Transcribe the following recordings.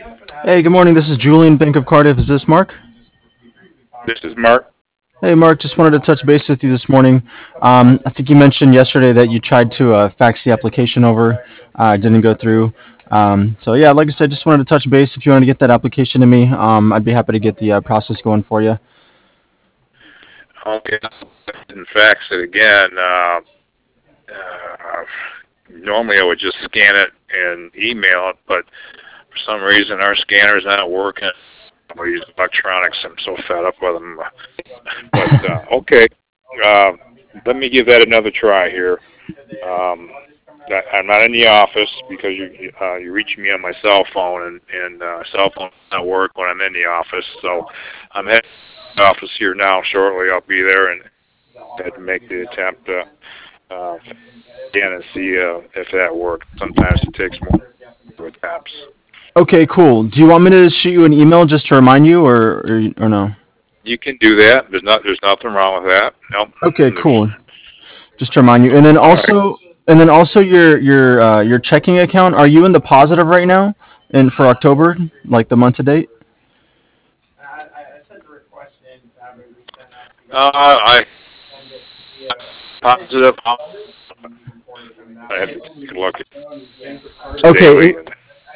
Hey, good morning. This is Julian, Bank of Cardiff. Is this Mark? This is Mark. Hey, Mark. Just wanted to touch base with you this morning. I think you mentioned yesterday that you tried to fax the application over. Didn't go through. So yeah, like I said, just wanted to touch base. If you want to get that application to me, I'd be happy to get the process going for you. Okay, and fax it again. Uh, Normally I would just scan it and email it, but for some reason our scanner's not working. We use electronics. I'm so fed up with them. But okay, uh, let me give that another try here. Um, I'm not in the office because you reach me on my cell phone, and cell phone does not work when I'm in the office. So I'm heading to the office here now. Shortly, I'll be there and had to make the attempt uh, again and see if that works. Sometimes it takes more attempts. Okay, cool. Do you want me to shoot you an email just to remind you, or no? You can do that. There's nothing wrong with that. Nope. Okay, There's, cool. Just to remind you, and then all right. also, your checking account. Are you in the positive right now? And for October, like the month to date? I positive. I have to take a look at Okay, daily.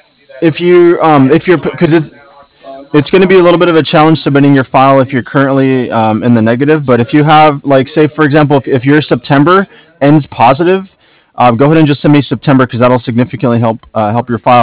if you're because it's going to be a little bit of a challenge submitting your file if you're currently in the negative. But if you have, like, say for example, if your September ends positive, go ahead and just send me September because that'll significantly help your file.